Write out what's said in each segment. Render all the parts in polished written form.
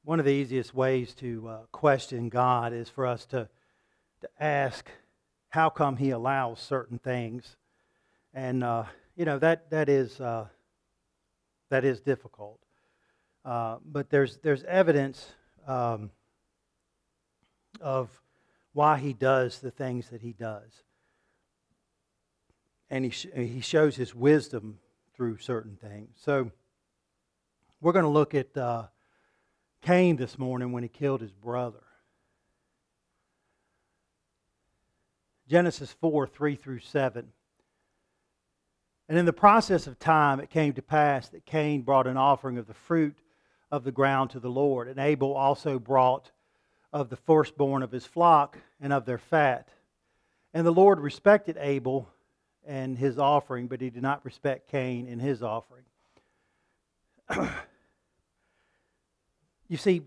One of the easiest ways to question God is for us to ask, how come He allows certain things? And that is difficult. But there's evidence of why He does the things that He does, and He shows His wisdom through certain things. So we're going to look at Cain this morning when he killed his brother. Genesis 4, 3 through 7. And in the process of time it came to pass that Cain brought an offering of the fruit of the ground to the Lord. And Abel also brought of the firstborn of his flock and of their fat. And the Lord respected Abel and his offering, but He did not respect Cain and his offering. You see,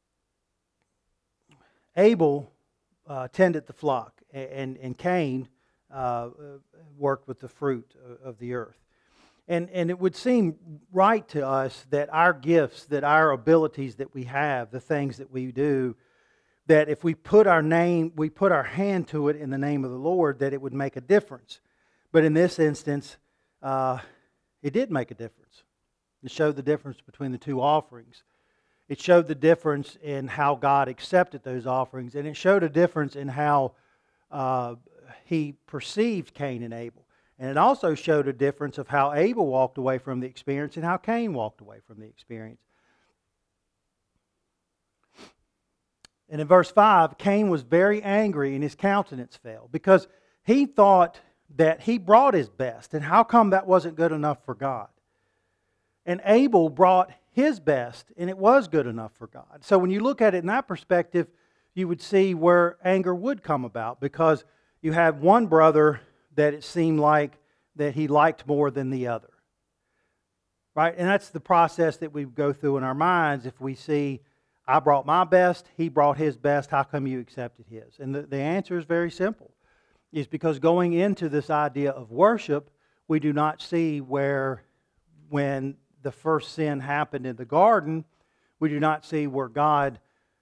Abel tended the flock, and Cain worked with the fruit of the earth. And it would seem right to us that our gifts, that our abilities that we have, the things that we do, that if we put our hand to it in the name of the Lord, that it would make a difference. But in this instance, it did make a difference. It showed the difference between the two offerings. It showed the difference in how God accepted those offerings, and it showed a difference in how He perceived Cain and Abel. And it also showed a difference of how Abel walked away from the experience and how Cain walked away from the experience. And in verse 5, Cain was very angry and his countenance fell, because he thought that he brought his best, and how come that wasn't good enough for God? And Abel brought his best, and it was good enough for God. So when you look at it in that perspective, you would see where anger would come about, because you have one brother that it seemed like that he liked more than the other. Right? And that's the process that we go through in our minds. If we see, I brought my best, he brought his best, how come you accepted his? And the answer is very simple. It's because going into this idea of worship, we do not see where, when the first sin happened in the garden, we do not see where God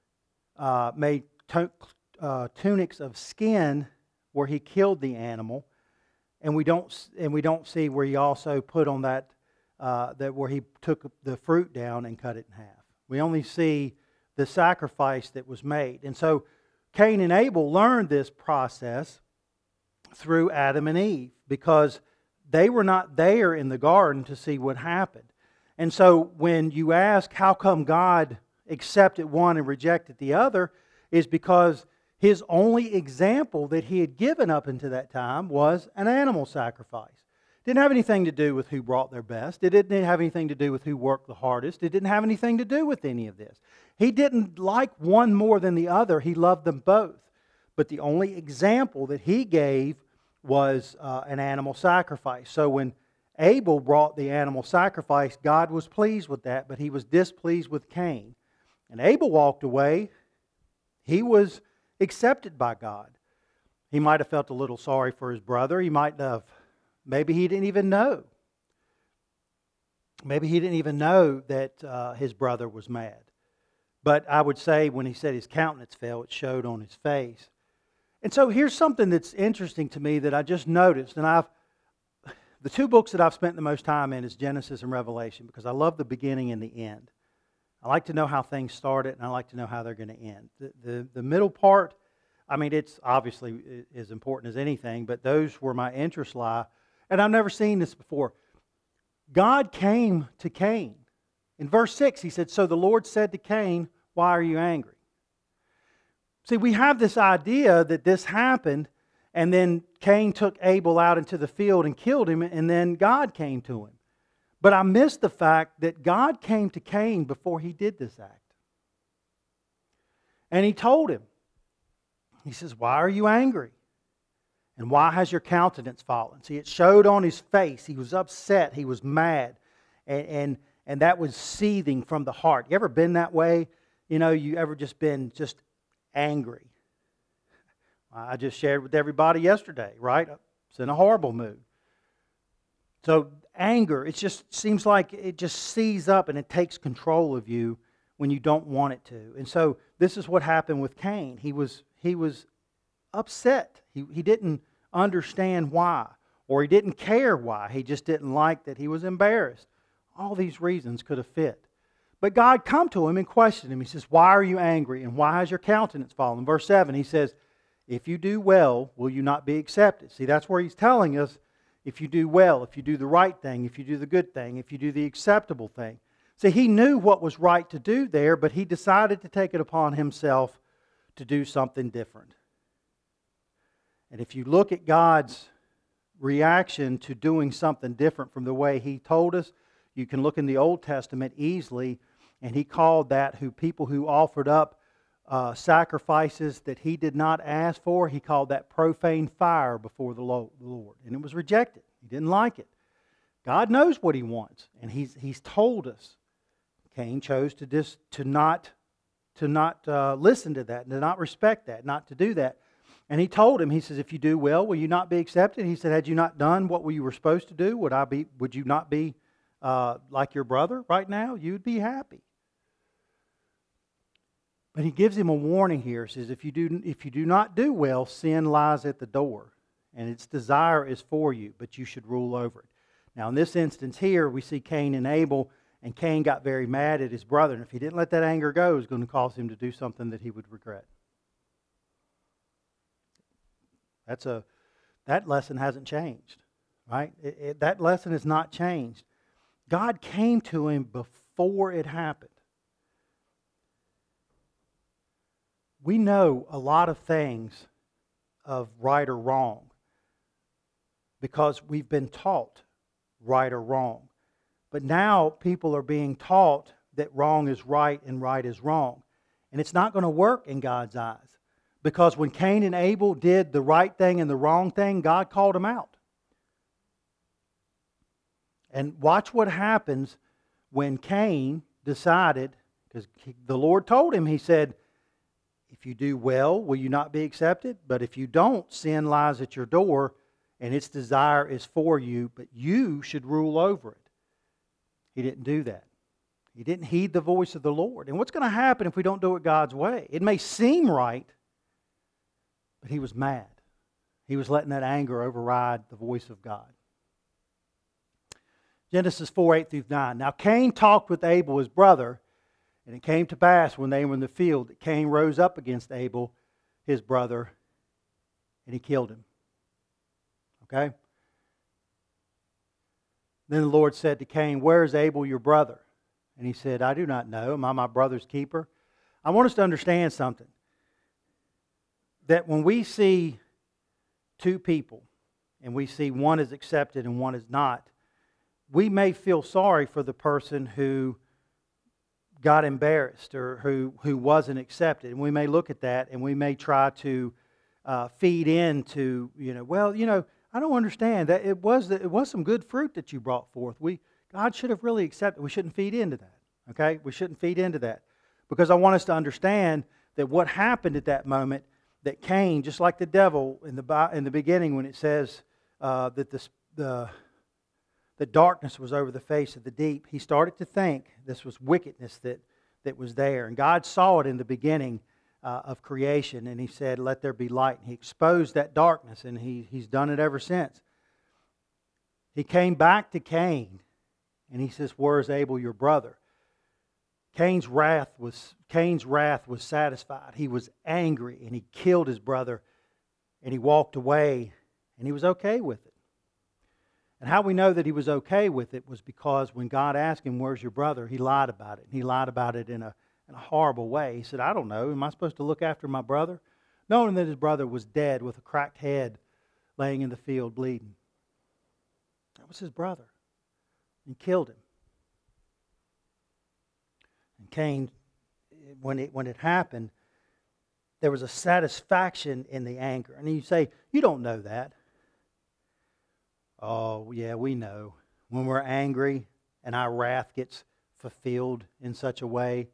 made tunics of skin where He killed the animal, and we don't see where He also put on that where He took the fruit down and cut it in half. We only see the sacrifice that was made, and so Cain and Abel learned this process through Adam and Eve, because they were not there in the garden to see what happened. And so when you ask how come God accepted one and rejected the other, is because His only example that He had given up until that time was an animal sacrifice. It didn't have anything to do with who brought their best. It didn't have anything to do with who worked the hardest. It didn't have anything to do with any of this. He didn't like one more than the other. He loved them both. But the only example that He gave was an animal sacrifice. So when Abel brought the animal sacrifice, God was pleased with that, but He was displeased with Cain. And Abel walked away. He was accepted by God. He might have felt a little sorry for his brother. He might have, maybe he didn't even know. Maybe he didn't even know that his brother was mad. But I would say when he said his countenance fell, it showed on his face. And so here's something that's interesting to me that I just noticed, and the two books that I've spent the most time in is Genesis and Revelation, because I love the beginning and the end. I like to know how things started, and I like to know how they're going to end. The middle part, I mean, it's obviously as important as anything, but those where my interests lie. And I've never seen this before. God came to Cain. In verse 6, He said, "So the Lord said to Cain, why are you angry?" See, we have this idea that this happened, and then Cain took Abel out into the field and killed him, and then God came to him. But I missed the fact that God came to Cain before he did this act. And He told him, He says, "Why are you angry? And why has your countenance fallen?" See, it showed on his face. He was upset. He was mad. And that was seething from the heart. You ever been that way? You know, you ever just been just angry? I just shared with everybody yesterday, right? I was in a horrible mood. So anger, it just seems like it just seizes up and it takes control of you when you don't want it to. And so this is what happened with Cain. He was upset. He didn't understand why, or he didn't care why. He just didn't like that. He was embarrassed. All these reasons could have fit. But God come to him and questioned him. He says, why are you angry, and why has your countenance fallen? Verse 7, he says, if you do well, will you not be accepted? See, that's where he's telling us, if you do well, if you do the right thing, if you do the good thing, if you do the acceptable thing. See, he knew what was right to do there, but he decided to take it upon himself to do something different. And if you look at God's reaction to doing something different from the way He told us, you can look in the Old Testament easily, and He called that people who offered up sacrifices that He did not ask for, He called that profane fire before the Lord. And it was rejected. He didn't like it. God knows what He wants, and He's told us. Cain chose to not listen to that, to not respect that, not to do that. And he told him, he says, if you do well, will you not be accepted? He said, had you not done what you were supposed to do, would you not be like your brother right now? You'd be happy. But he gives him a warning here. He says, if you do not do well, sin lies at the door, and its desire is for you, but you should rule over it. Now, in this instance here, we see Cain and Abel, and Cain got very mad at his brother, and if he didn't let that anger go, it was going to cause him to do something that he would regret. That lesson hasn't changed, right? That lesson has not changed. God came to him before it happened. We know a lot of things of right or wrong because we've been taught right or wrong. But now people are being taught that wrong is right and right is wrong. And it's not going to work in God's eyes. Because when Cain and Abel did the right thing and the wrong thing, God called them out. And watch what happens when Cain decided, because the Lord told him, He said, if you do well, will you not be accepted? But if you don't, sin lies at your door, and its desire is for you, but you should rule over it. He didn't do that. He didn't heed the voice of the Lord. And what's going to happen if we don't do it God's way? It may seem right, but he was mad. He was letting that anger override the voice of God. Genesis 4:8-9. Now Cain talked with Abel his brother, and it came to pass when they were in the field that Cain rose up against Abel his brother, and he killed him. Okay? Then the Lord said to Cain, where is Abel your brother? And he said, I do not know. Am I my brother's keeper? I want us to understand something. That when we see two people, and we see one is accepted and one is not, we may feel sorry for the person who got embarrassed or who wasn't accepted. And we may look at that and we may try to feed into, I don't understand that it was some good fruit that you brought forth. God should have really accepted. We shouldn't feed into that. Okay? We shouldn't feed into that. Because I want us to understand that what happened at that moment, that Cain, just like the devil in the beginning when it says that the darkness was over the face of the deep, he started to think this was wickedness that was there. And God saw it in the beginning of creation, and He said, let there be light. And He exposed that darkness, and He's done it ever since. He came back to Cain, and He says, where is Abel your brother? Cain's wrath was satisfied. He was angry, and he killed his brother, and he walked away, and he was okay with it. And how we know that he was okay with it was because when God asked him, where's your brother? He lied about it. And he lied about it in a horrible way. He said, I don't know. Am I supposed to look after my brother? Knowing that his brother was dead with a cracked head laying in the field bleeding. That was his brother. He killed him. And Cain, when it happened, there was a satisfaction in the anger. And you say, you don't know that. Oh, yeah, we know. When we're angry and our wrath gets fulfilled in such a way,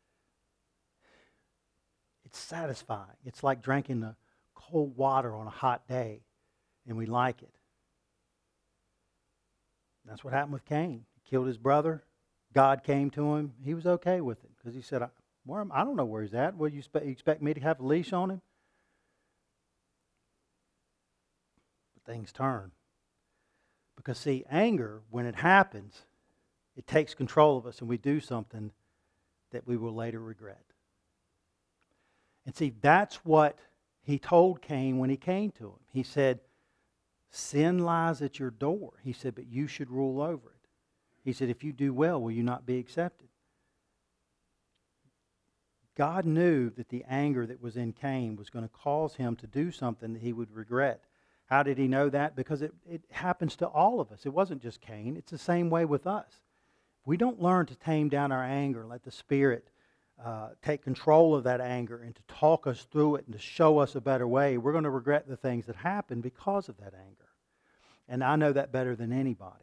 it's satisfying. It's like drinking the cold water on a hot day, and we like it. That's what happened with Cain. He killed his brother, God came to him, he was okay with it because he said, I don't know where he's at. What, you expect me to have a leash on him? But things turn. Because see, anger, when it happens, it takes control of us and we do something that we will later regret. And see, that's what he told Cain when he came to him. He said, sin lies at your door. He said, but you should rule over it. He said, if you do well, will you not be accepted? God knew that the anger that was in Cain was going to cause him to do something that he would regret. How did he know that? Because it happens to all of us. It wasn't just Cain. It's the same way with us. If we don't learn to tame down our anger, let the Spirit take control of that anger and to talk us through it and to show us a better way, we're going to regret the things that happen because of that anger. And I know that better than anybody.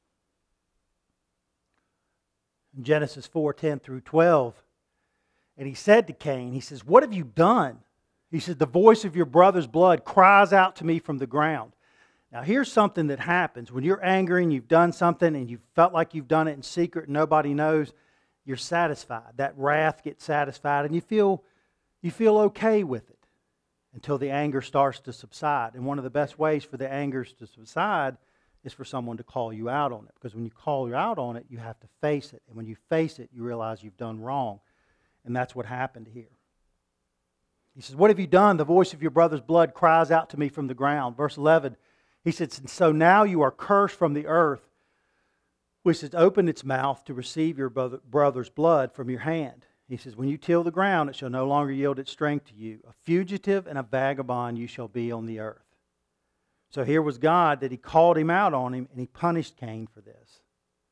In Genesis 4:10 through 12, and he said to Cain, he says, what have you done? He said, the voice of your brother's blood cries out to me from the ground. Now here's something that happens. When you're angry and you've done something and you felt like you've done it in secret and nobody knows, you're satisfied. That wrath gets satisfied and you feel okay with it until the anger starts to subside. And one of the best ways for the anger to subside is for someone to call you out on it. Because when you call you out on it, you have to face it. And when you face it, you realize you've done wrong. And that's what happened here. He says, what have you done? The voice of your brother's blood cries out to me from the ground. Verse 11, he said, so now you are cursed from the earth, which has opened its mouth to receive your brother's blood from your hand. He says, when you till the ground, it shall no longer yield its strength to you. A fugitive and a vagabond you shall be on the earth. So here was God that he called him out on him and he punished Cain for this.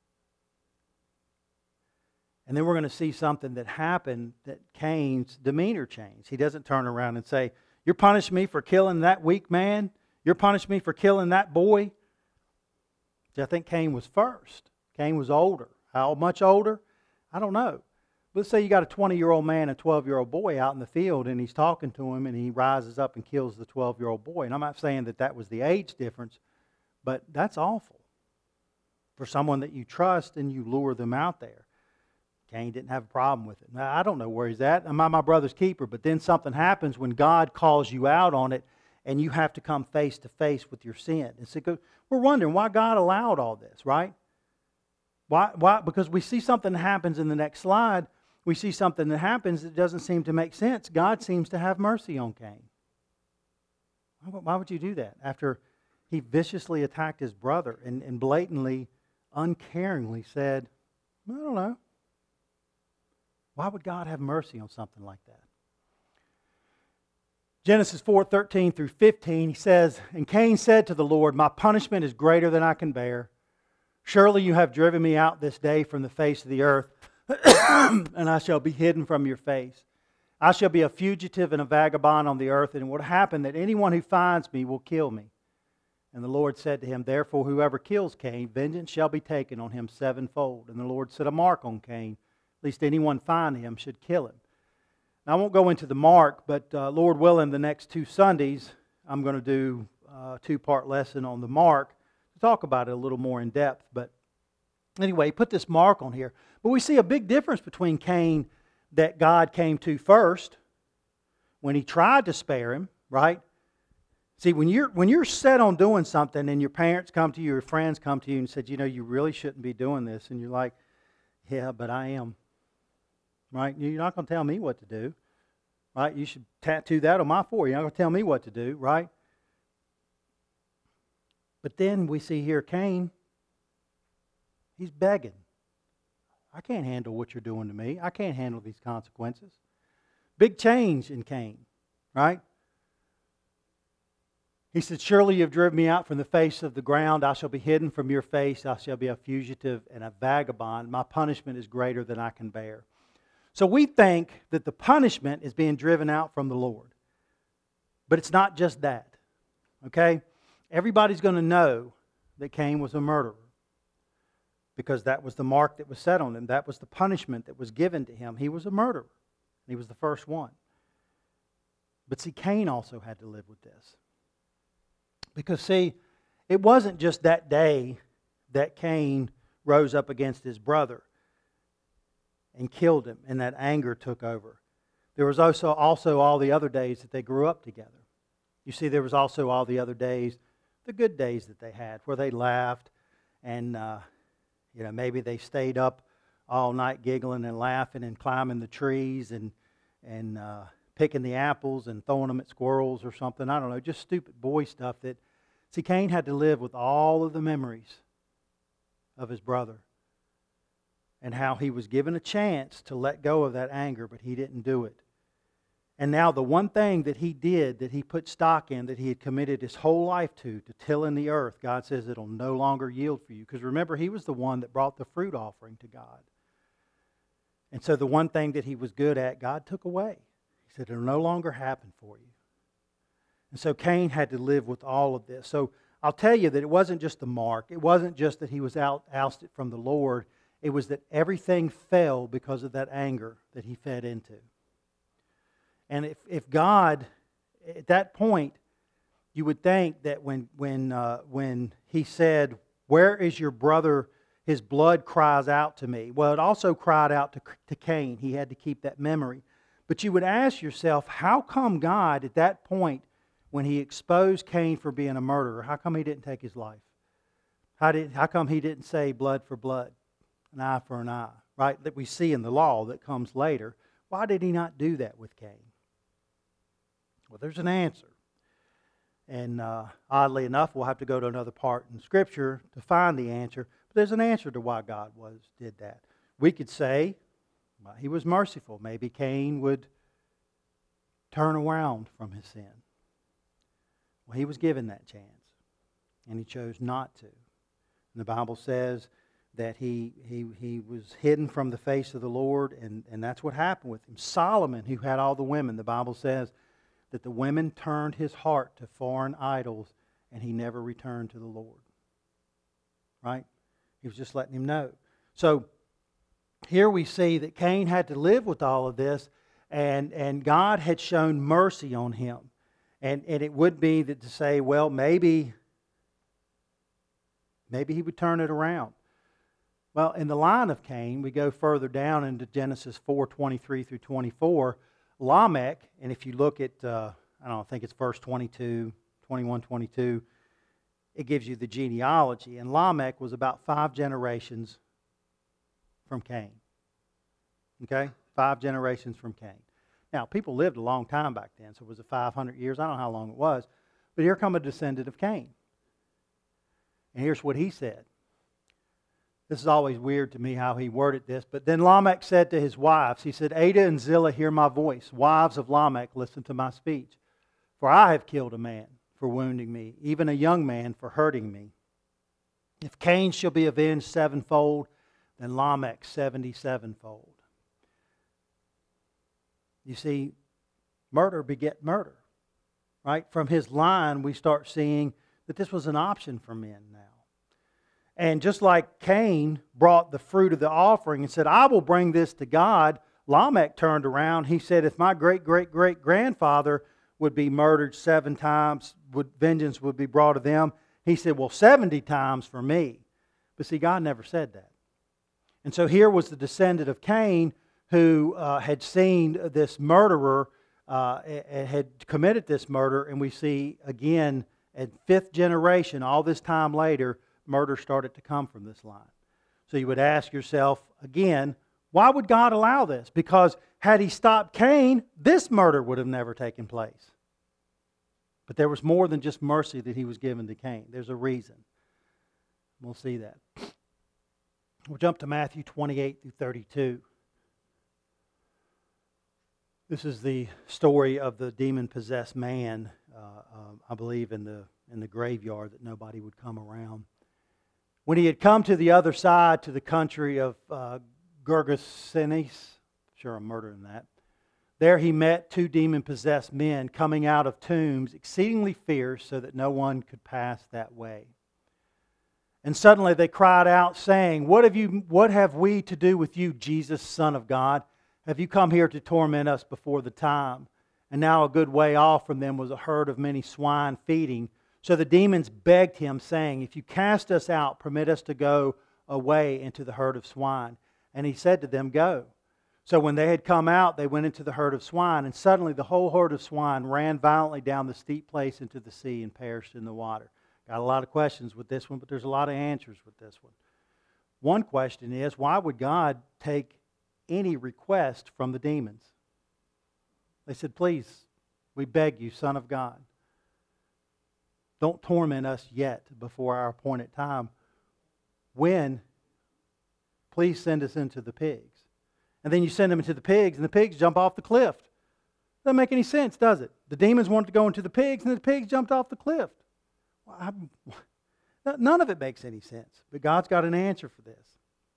And then we're going to see something that happened that Cain's demeanor changed. He doesn't turn around and say, you're punishing me for killing that weak man? You're punishing me for killing that boy? See, I think Cain was first. Cain was older. How much older? I don't know. Let's say you got a 20-year-old man and a 12-year-old boy out in the field and he's talking to him and he rises up and kills the 12-year-old boy. And I'm not saying that was the age difference, but that's awful for someone that you trust and you lure them out there. Cain didn't have a problem with it. Now, I don't know where he's at. Am I my brother's keeper? But then something happens when God calls you out on it and you have to come face to face with your sin. And so we're wondering why God allowed all this, right? Why? Because we see something that happens in the next slide. We see something that happens that doesn't seem to make sense. God seems to have mercy on Cain. Why would you do that? After he viciously attacked his brother and blatantly, uncaringly said, I don't know. Why would God have mercy on something like that? Genesis 4:13 through 15, he says, and Cain said to the Lord, my punishment is greater than I can bear. Surely you have driven me out this day from the face of the earth, and I shall be hidden from your face. I shall be a fugitive and a vagabond on the earth, and it will happen that anyone who finds me will kill me. And the Lord said to him, therefore whoever kills Cain, vengeance shall be taken on him sevenfold. And the Lord set a mark on Cain, lest anyone find him should kill him. Now, I won't go into the mark, but Lord willing, the next 2 Sundays, I'm going to do a 2-part lesson on the mark to talk about it a little more in depth. But anyway, he put this mark on here. But we see a big difference between Cain that God came to first when he tried to spare him, right? See, when you're set on doing something and your parents come to you, your friends come to you and said, you really shouldn't be doing this. And you're like, yeah, but I am. Right? You're not going to tell me what to do. Right? You should tattoo that on my forehead. You're not going to tell me what to do. Right? But then we see here Cain. He's begging. I can't handle what you're doing to me. I can't handle these consequences. Big change in Cain. Right? He said, surely you have driven me out from the face of the ground. I shall be hidden from your face. I shall be a fugitive and a vagabond. My punishment is greater than I can bear. So we think that the punishment is being driven out from the Lord. But it's not just that. Okay? Everybody's going to know that Cain was a murderer. Because that was the mark that was set on him. That was the punishment that was given to him. He was a murderer. He was the first one. But see, Cain also had to live with this. Because see, it wasn't just that day that Cain rose up against his brother. and killed him, and that anger took over. There was also all the other days that they grew up together. You see, there was also all the other days, the good days that they had, where they laughed, and maybe they stayed up all night giggling and laughing and climbing the trees and picking the apples and throwing them at squirrels or something. I don't know, just stupid boy stuff that... See, Cain had to live with all of the memories of his brother and how he was given a chance to let go of that anger, but he didn't do it. And now the one thing that he did, that he put stock in, that he had committed his whole life to tilling the earth, God says it'll no longer yield for you. Because remember, he was the one that brought the fruit offering to God. And so the one thing that he was good at, God took away. He said, it'll no longer happen for you. And so Cain had to live with all of this. So I'll tell you that it wasn't just the mark. It wasn't just that he was ousted from the Lord. It was that everything fell because of that anger that he fed into. And if God, at that point, you would think that when he said, where is your brother? His blood cries out to me. Well, it also cried out to Cain. He had to keep that memory. But you would ask yourself, how come God at that point, when he exposed Cain for being a murderer, how come he didn't take his life? How come he didn't say blood for blood, an eye for an eye, right? That we see in the law that comes later. Why did he not do that with Cain? Well, there's an answer. And oddly enough, we'll have to go to another part in Scripture to find the answer. But there's an answer to why God did that. We could say, well, he was merciful. Maybe Cain would turn around from his sin. Well, he was given that chance, and he chose not to. And the Bible says that he was hidden from the face of the Lord, and that's what happened with him. Solomon, who had all the women, the Bible says that the women turned his heart to foreign idols, and he never returned to the Lord. Right? He was just letting him know. So here we see that Cain had to live with all of this, and God had shown mercy on him. And it would be that to say, well, maybe he would turn it around. Well, in the line of Cain, we go further down into Genesis 4:23 through 24. Lamech, and if you look at, I think it's verse 21, 22, it gives you the genealogy. And Lamech was about 5 generations from Cain. Okay? 5 generations from Cain. Now, people lived a long time back then, so was it 500 years? I don't know how long it was. But here come a descendant of Cain. And here's what he said. This is always weird to me how he worded this. But then Lamech said to his wives, he said, Adah and Zillah, hear my voice. Wives of Lamech, listen to my speech. For I have killed a man for wounding me, even a young man for hurting me. If Cain shall be avenged 7-fold, then Lamech 77-fold. You see, murder beget murder. Right? From his line, we start seeing that this was an option for men now. And just like Cain brought the fruit of the offering and said, I will bring this to God, Lamech turned around. He said, if my great-great-great-grandfather would be murdered 7 times, vengeance would be brought to them. He said, well, 70 times for me. But see, God never said that. And so here was the descendant of Cain who had seen this murderer, had committed this murder, and we see again at 5th generation, all this time later, murder started to come from this line. So you would ask yourself again, why would God allow this? Because had he stopped Cain, this murder would have never taken place. But there was more than just mercy that he was given to Cain. There's a reason. We'll see that. We'll jump to Matthew 28 through 32. This is the story of the demon-possessed man, I believe, in the graveyard that nobody would come around. When he had come to the other side, to the country of Gergesenes, sure I'm murdering that, there he met 2 demon-possessed men coming out of tombs, exceedingly fierce, so that no one could pass that way. And suddenly they cried out, saying, What have we to do with you, Jesus, Son of God? Have you come here to torment us before the time? And now a good way off from them was a herd of many swine feeding. So the demons begged him, saying, If you cast us out, permit us to go away into the herd of swine. And he said to them, Go. So when they had come out, they went into the herd of swine, and suddenly the whole herd of swine ran violently down the steep place into the sea and perished in the water. Got a lot of questions with this one, but there's a lot of answers with this one. One question is, why would God take any request from the demons? They said, please, we beg you, Son of God, don't torment us yet before our appointed time. When, please send us into the pigs. And then you send them into the pigs, and the pigs jump off the cliff. Doesn't make any sense, does it? The demons wanted to go into the pigs, and the pigs jumped off the cliff. None of it makes any sense. But God's got an answer for this.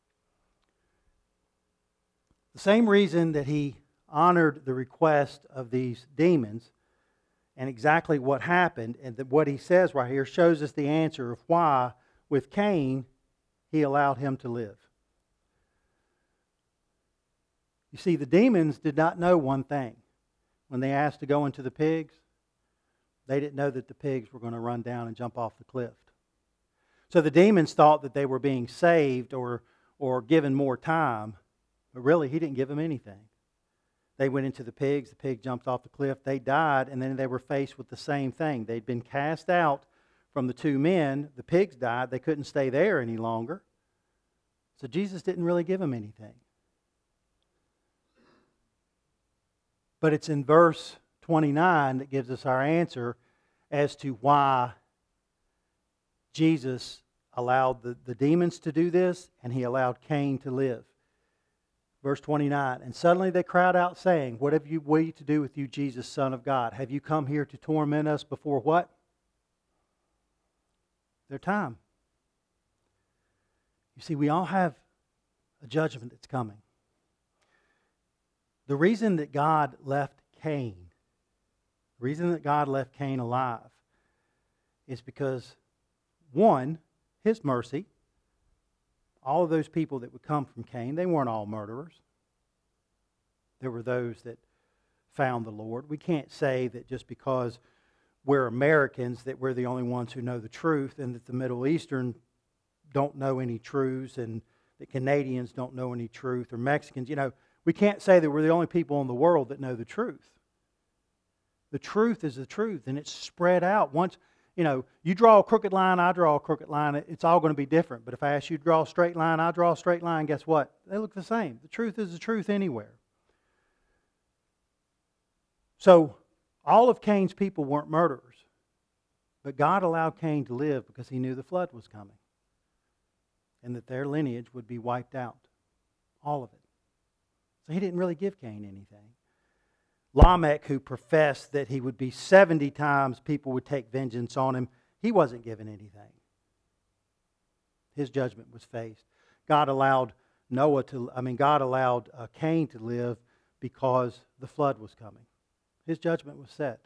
The same reason that He honored the request of these demons, and exactly what happened, and what He says right here shows us the answer of why, with Cain, He allowed him to live. You see, the demons did not know one thing. When they asked to go into the pigs, they didn't know that the pigs were going to run down and jump off the cliff. So the demons thought that they were being saved or given more time, but really He didn't give them anything. They went into the pig jumped off the cliff, they died, and then they were faced with the same thing. They'd been cast out from the two men, the pigs died, they couldn't stay there any longer. So Jesus didn't really give them anything. But it's in verse 29 that gives us our answer as to why Jesus allowed the demons to do this, and He allowed Cain to live. Verse 29, and suddenly they cried out, saying, what have we to do with you, Jesus, Son of God? Have you come here to torment us before what? Their time. You see, we all have a judgment that's coming. The reason that God left Cain, alive, is because, one, His mercy. All of those people that would come from Cain, they weren't all murderers. There were those that found the Lord. We can't say that just because we're Americans that we're the only ones who know the truth, and that the Middle Eastern don't know any truths, and that Canadians don't know any truth, or Mexicans. We can't say that we're the only people in the world that know the truth. The truth is the truth, and it's spread out. Once, you draw a crooked line, I draw a crooked line, it's all going to be different. But if I ask you to draw a straight line, I draw a straight line, guess what? They look the same. The truth is the truth anywhere. So, all of Cain's people weren't murderers. But God allowed Cain to live because He knew the flood was coming. And that their lineage would be wiped out. All of it. So He didn't really give Cain anything. Lamech, who professed that he would be 70 times people would take vengeance on him, he wasn't given anything. His judgment was faced. God allowed Cain to live because the flood was coming. His judgment was set.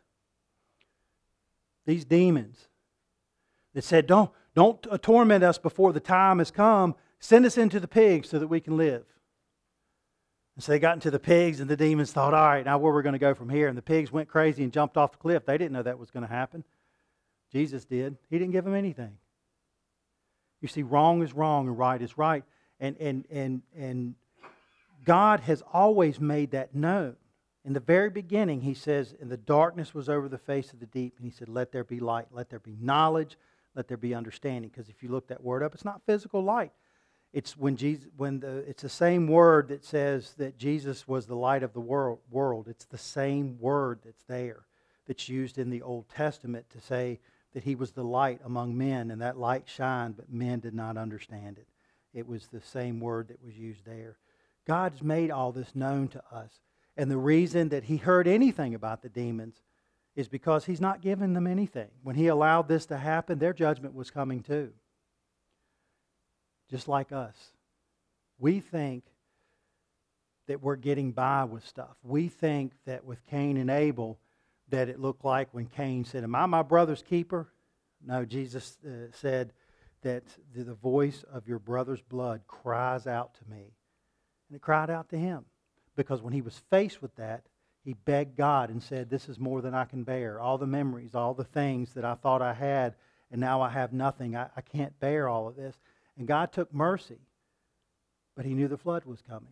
These demons that said, don't torment us before the time has come, send us into the pigs so that we can live. And so they got into the pigs, and the demons thought, all right, now where we're going to go from here? And the pigs went crazy and jumped off the cliff. They didn't know that was going to happen. Jesus did. He didn't give them anything. You see, wrong is wrong and right is right. And God has always made that known. In the very beginning, He says, and the darkness was over the face of the deep. And He said, let there be light, let there be knowledge, let there be understanding. Because if you look that word up, it's not physical light. It's it's the same word that says that Jesus was the light of the world. It's the same word that's there, that's used in the Old Testament to say that He was the light among men, and that light shined, but men did not understand it. It was the same word that was used there. God's made all this known to us. And the reason that He heard anything about the demons is because He's not given them anything. When He allowed this to happen, their judgment was coming too. Just like us. We think that we're getting by with stuff. We think that with Cain and Abel, that it looked like when Cain said, am I my brother's keeper? No, Jesus said that the voice of your brother's blood cries out to me. And it cried out to him. Because when he was faced with that, he begged God and said, this is more than I can bear. All the memories, all the things that I thought I had, and now I have nothing. I can't bear all of this. And God took mercy, but He knew the flood was coming.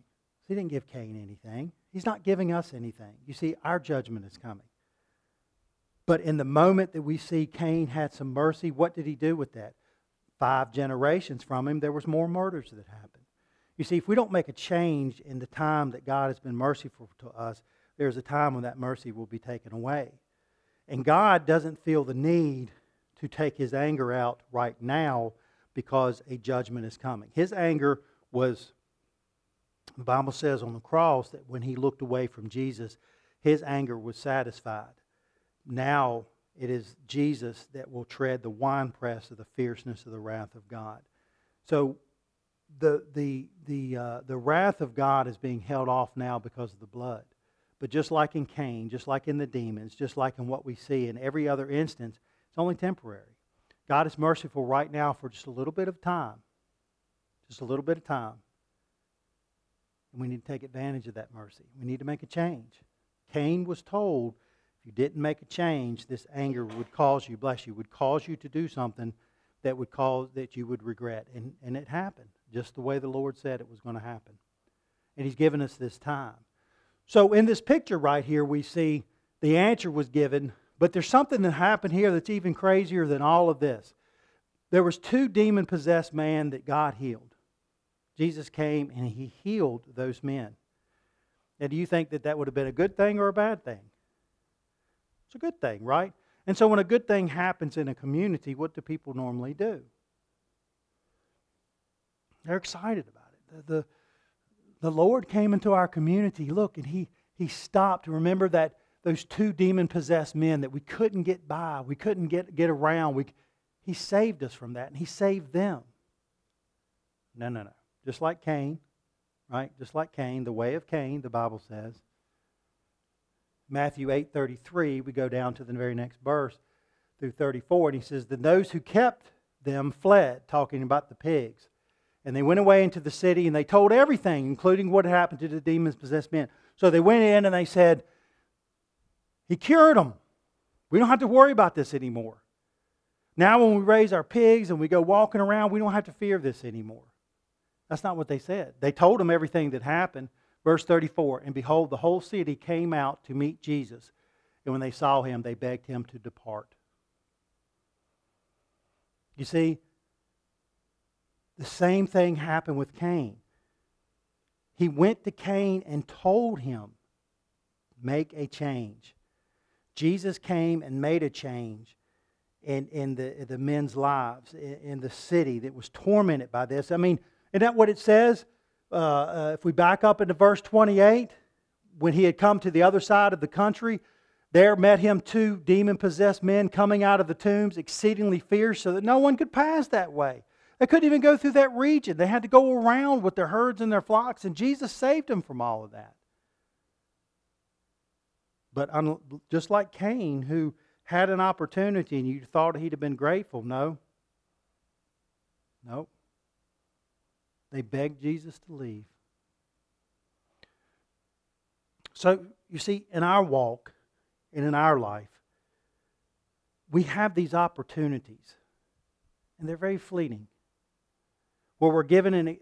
He didn't give Cain anything. He's not giving us anything. You see, our judgment is coming. But in the moment that we see Cain had some mercy, what did he do with that? 5 generations from him, there was more murders that happened. You see, if we don't make a change in the time that God has been merciful to us, there's a time when that mercy will be taken away. And God doesn't feel the need to take His anger out right now because a judgment is coming. His anger was, the Bible says on the cross that when He looked away from Jesus, His anger was satisfied. Now it is Jesus that will tread the winepress of the fierceness of the wrath of God. So the wrath of God is being held off now because of the blood. But just like in Cain, just like in the demons, just like in what we see in every other instance, it's only temporary. God is merciful right now for just a little bit of time. Just a little bit of time. And we need to take advantage of that mercy. We need to make a change. Cain was told, if you didn't make a change, this anger would cause you, bless you, would cause you to do something that would cause that you would regret. And it happened, just the way the Lord said it was going to happen. And He's given us this time. So in this picture right here, we see the answer was given, but there's something that happened here that's even crazier than all of this. There was 2 demon-possessed men that God healed. Jesus came and He healed those men. Now, do you think that that would have been a good thing or a bad thing? It's a good thing, right? And so when a good thing happens in a community, what do people normally do? They're excited about it. The Lord came into our community, look, and He stopped. Remember that those 2 demon-possessed men that we couldn't get by, we couldn't get around. He saved us from that, and He saved them. No. Just like Cain, right? Just like Cain, the way of Cain, the Bible says. Matthew 8:33, we go down to the very next verse through 34, and He says, "Then those who kept them fled," talking about the pigs. "And they went away into the city, and they told everything, including what happened to the demon-possessed men." So they went in and they said, "He cured them. We don't have to worry about this anymore. Now when we raise our pigs and we go walking around, we don't have to fear this anymore." That's not what they said. They told them everything that happened. Verse 34, "And behold, the whole city came out to meet Jesus. And when they saw Him, they begged Him to depart." You see, the same thing happened with Cain. He went to Cain and told him, make a change. Jesus came and made a change in the men's lives, in the city that was tormented by this. I mean, isn't that what it says? If we back up into verse 28, when he had come to the other side of the country, there met him 2 demon-possessed men coming out of the tombs, exceedingly fierce, so that no one could pass that way. They couldn't even go through that region. They had to go around with their herds and their flocks, and Jesus saved them from all of that. But just like Cain, who had an opportunity and you thought he'd have been grateful, no. They begged Jesus to leave. So, you see, in our walk and in our life, we have these opportunities, and they're very fleeting. Where we're given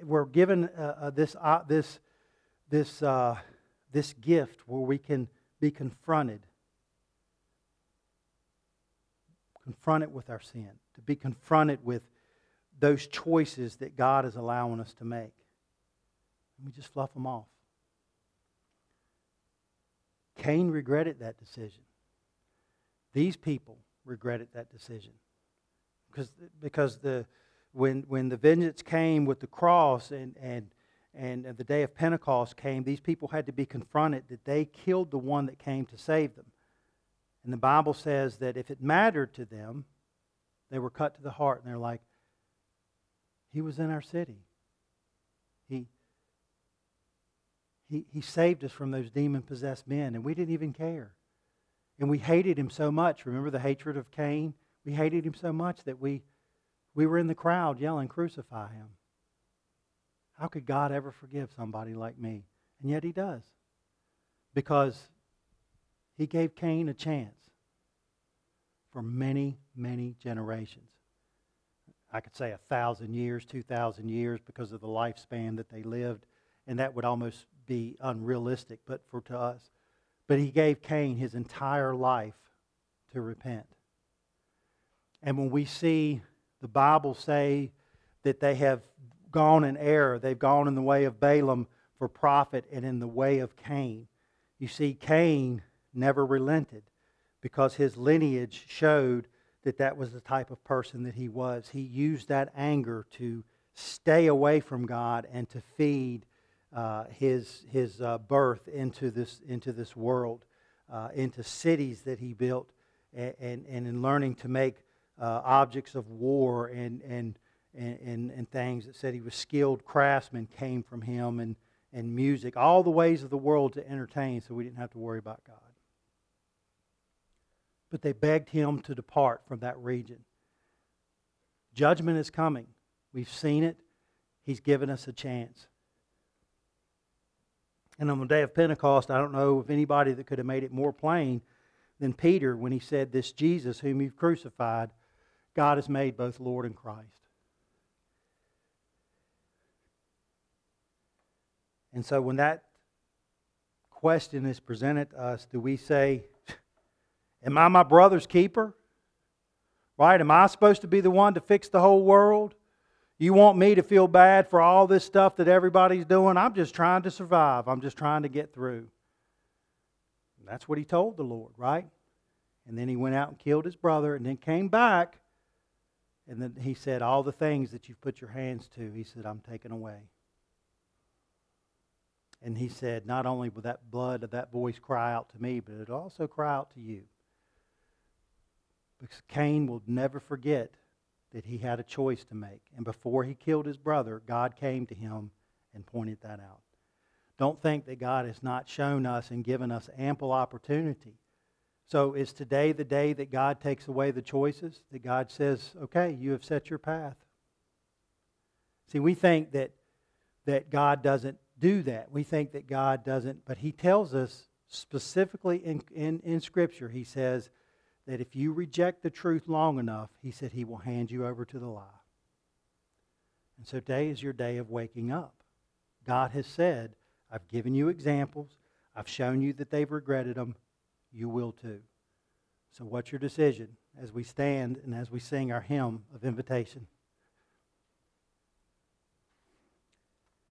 this gift where we can be confronted with our sin, to be confronted with those choices that God is allowing us to make. And we just fluff them off. Cain regretted that decision. These people regretted that decision. Because when the vengeance came with the cross and the day of Pentecost came, these people had to be confronted that they killed the one that came to save them. And the Bible says that if it mattered to them, they were cut to the heart, and they're like, He was in our city. He saved us from those demon-possessed men, and we didn't even care. And we hated him so much. Remember the hatred of Cain? We hated him so much that we were in the crowd yelling, "Crucify him." How could God ever forgive somebody like me? And yet He does. Because He gave Cain a chance for many, many generations. I could say 1,000 years, 2,000 years because of the lifespan that they lived. And that would almost be unrealistic, but to us. But he gave Cain his entire life to repent. And when we see the Bible say that they have gone in error, they've gone in the way of Balaam for profit and in the way of Cain, you see Cain never relented because his lineage showed that that was the type of person that he was. He used that anger to stay away from God and to feed his birth into this world, into cities that he built, and in learning to make objects of war and things that said he was skilled craftsman came from him, and music, all the ways of the world to entertain, so we didn't have to worry about God. But they begged him to depart from that region. Judgment is coming. We've seen it. He's given us a chance. And on the day of Pentecost, I don't know of anybody that could have made it more plain than Peter when he said, "This Jesus whom you've crucified, God has made both Lord and Christ." And so when that question is presented to us, do we say, am I my brother's keeper? Right? Am I supposed to be the one to fix the whole world? You want me to feel bad for all this stuff that everybody's doing? I'm just trying to survive. I'm just trying to get through. And that's what he told the Lord, right? And then he went out and killed his brother and then came back. And then he said, all the things that you've put your hands to, he said, I'm taking away. And he said, not only will that blood of that voice cry out to me, but it'll also cry out to you. Because Cain will never forget that he had a choice to make. And before he killed his brother, God came to him and pointed that out. Don't think that God has not shown us and given us ample opportunity. So is today the day that God takes away the choices? That God says, okay, you have set your path. See, we think that God doesn't do that. We think that God doesn't, but He tells us specifically in Scripture, He says that if you reject the truth long enough, He said He will hand you over to the lie. And so today is your day of waking up. God has said, I've given you examples. I've shown you that they've regretted them. You will too. So what's your decision as we stand and as we sing our hymn of invitation?